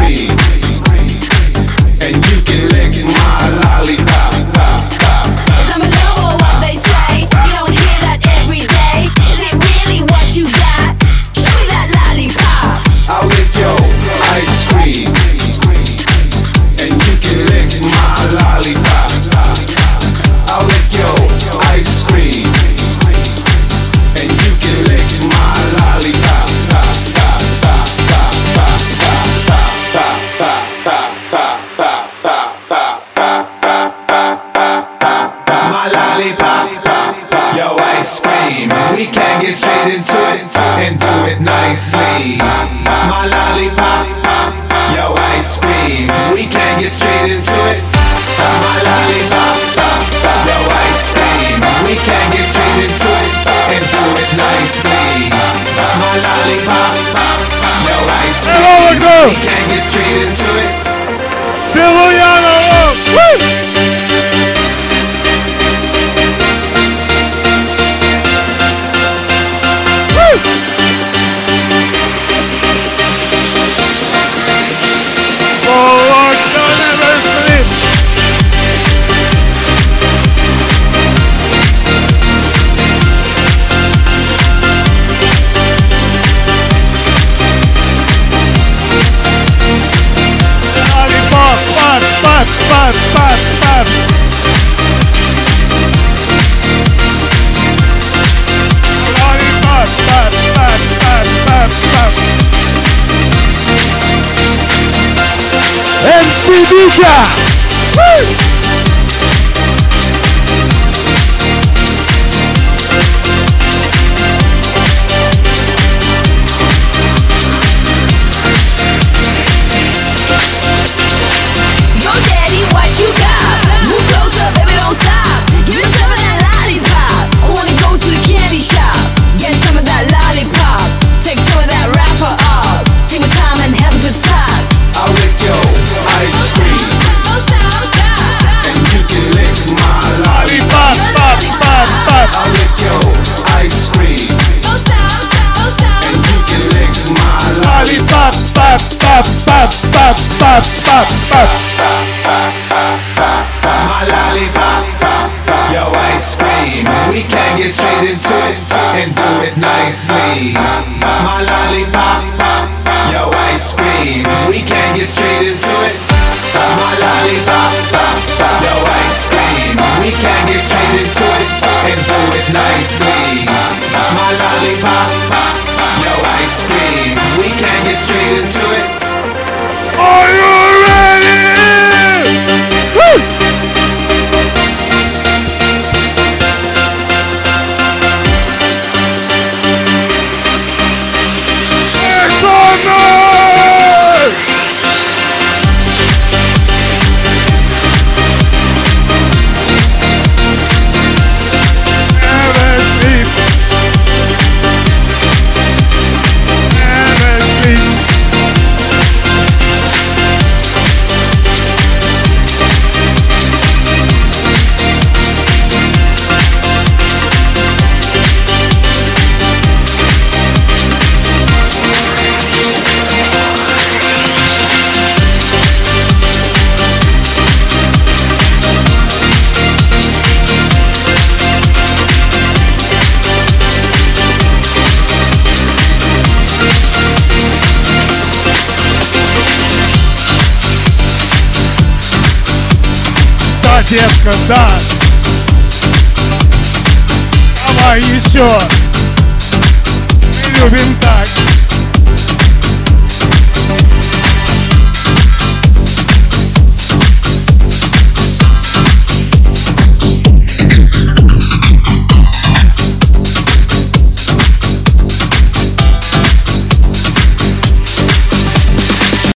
cream, and you can lick my lollipop. I'm a lover, what they say. You don't hear that every day. Is it really what you got? Show me that lollipop. I'll lick your ice cream, and you can lick my lollipop. I'll lick your ice cream, and you can lick my lollipop. My lollipop, your ice cream. We can get straight into it and do it nicely. My lollipop, your ice cream. We can get straight into it. My lollipop, your ice cream. We can get straight into it and do it nicely. My lollipop, your ice cream. We can get straight into it. Filuyano! Woo! MC Dija! Woo! I'll lick your ice cream, and you can lick my lollipop. My lollipop, your ice cream. We can get straight into it and do it nicely. My lollipop, your ice cream. We can get straight into it. My lollipop, your ice cream. We can get straight into it and do it nicely. My lollipop, your ice cream. We can get straight into it. Are you ready? Woo! Детка, да. Давай еще. Мы любим так.